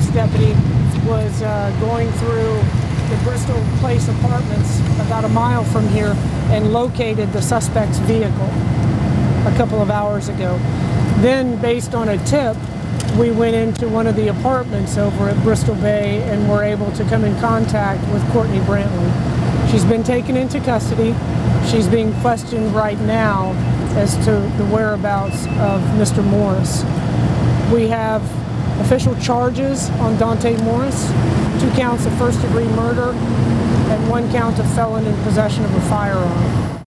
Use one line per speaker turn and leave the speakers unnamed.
deputy was going through the Bristol Place Apartments about a mile from here and located the suspect's vehicle a couple of hours ago. Then, based on a tip, we went into one of the apartments over at Bristol Bay and were able to come in contact with Courtney Brantley. She's been taken into custody. She's being questioned right now as to the whereabouts of Mr. Morris. We have official charges on Dante Morris, 2 counts of first-degree murder and 1 count of felon in possession of a firearm.